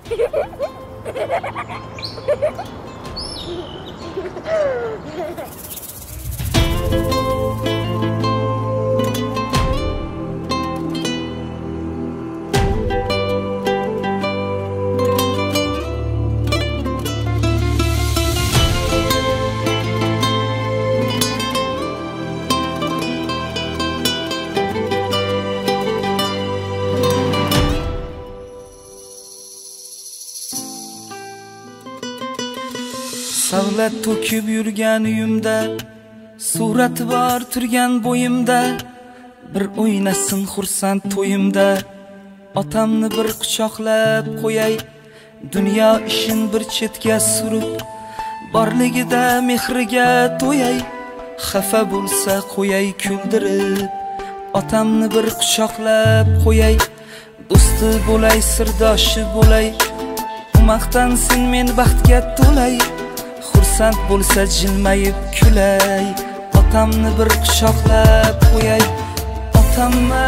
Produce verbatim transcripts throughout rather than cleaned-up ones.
Savlat to'kib yurgan uyimda, surati bor turgan bo'yimda, bir o'ynasin xursand to'yimda. Otamni bir quchoqlab qo'yay, dunyo ishin bir chetga surib, borligida mehriga to'yay, xafa bo'lsa qo'yay kuldirib. Otamni bir quchoqlab qo'yay, do'sti bo'lay, sirdoshi bo'lay, maqtansin men baxtga to'lay, xursand bo'lsa jilmayib kulay. Otamni bir quchoqlab qo'yay, otamma,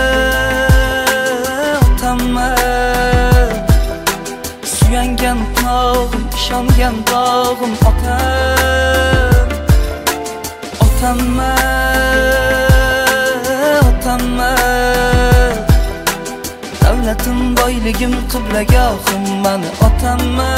otamma, suyangan tog'im, ishongan bog'im, otam, otamma, otamma, davlatim, boyligim, qiblagohim, mani otamma.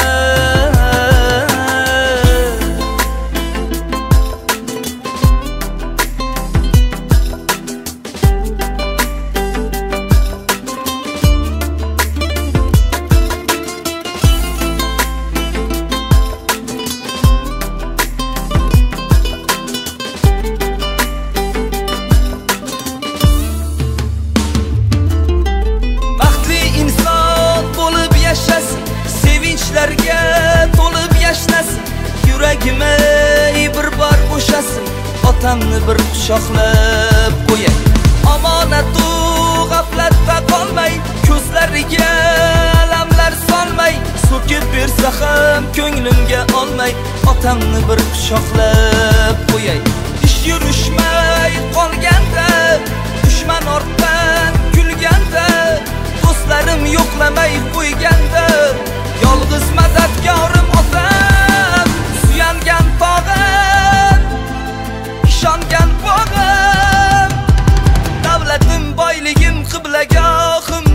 Sevinchlarga to'lib yashnasin, yuragim bir bor bo'shasin. Otamni bir quchoqlab qo'yay, omonatu g'aflatda qolmay, ko'zlariga alamlar solmay, so'kib bersa ham ko'nglimga olmay. Otamni bir quchoqlab qo'yay, ish yurishmay qolganda, dushman ortdan kulganda, do'stlarim yo'qlamay qo'yganda, yolg'iz madadkorim otam, suyangan tog'im, ishongan bog'im, davlatim, boyligim, qiblagohim,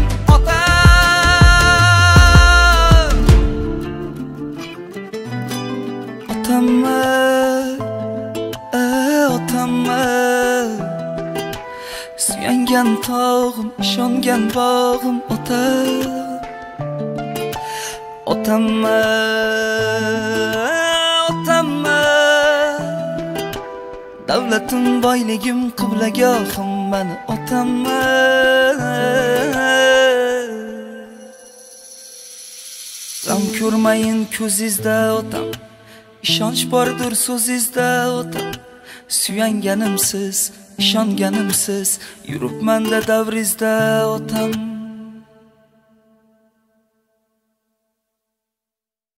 otam. Otamma, otamma, suyangan tog'im, ishongan bog'im, otam. Otamma, otamma, davlatim, boyligim, qiblagohim, mani otamma. G'am ko'rmayin ko'zingizda otam, ishonch bordir so'zingizda otam. Suyanganimsiz, ishonganimsiz, yuribman-da davringizda otam.